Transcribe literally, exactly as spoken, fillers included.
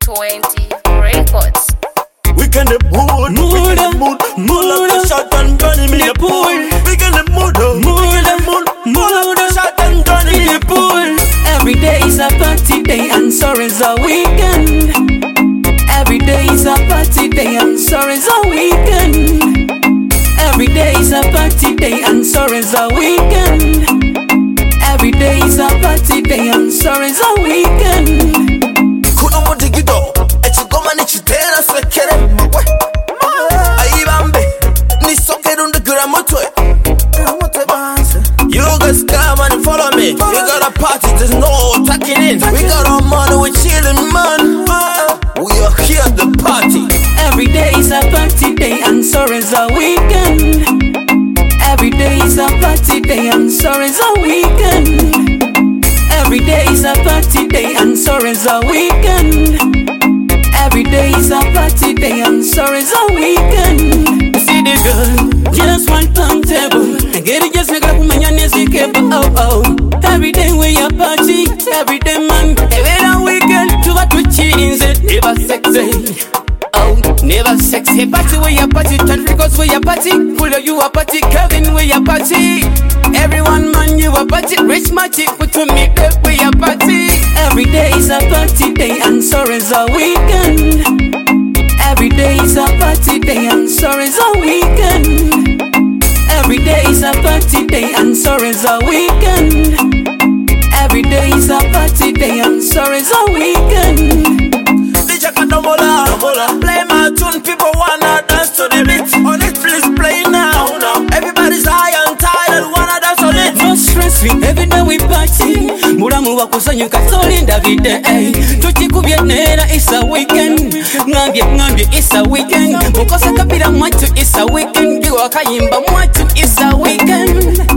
twenty Records. Weekend the mood, Mood, weekend the mood, mood, mood up the shot and gun in the pool. Weekend the mood, mood, the mood, mood up the shot and gun in the pool. Every day is a party day and sorry's a weekend. Every day is a party day and sorry's a weekend. Every day is a party day and sorry's a weekend. Every day is a party day and sorry's a weekend. Kuno mudigido, echigoma nichitera swekere mwe. Ayibambe, nisoke runde gramotwe. You guys come and follow me. We got a party, there's no tucking in. We got our money, we chillin', man. We are here at the party. Every day is a party day and sorry's a weekend. Every day is a party day and sorry's a weekend. Every day is a party day and sorry's a weekend. Every day is a party day and sorry's a weekend. See the girl, just one turntable. And get it just like a woman and oh oh. Every day we a party, every day man. Every day weekend to what we cheating it never sexy. Oh, never sexy. Party where you party, Tadricos where you party, Fuller you a party, Kevin where you party. Everyone man you a party, Rich Matty put to me up where you party. Every day is a party day and sorry's a weekend. Every day is a party day and sorry's a weekend. Every day is a party day and sorry's a weekend. Every day is a party day and sorry's a weekend. D J Kandomola, play my tune, people wanna dance to the beat. On it, please play now. Everybody's high and tired, wanna dance on it. No stress free, every day we party. Muramu wa kusanyuka solinda every day. Tuchikubye nera, it's a weekend. Ngambye ngambye, it's a weekend. Mukosa kapira mwatu, it's a weekend. Biwa kayimba mwatu, it's a weekend.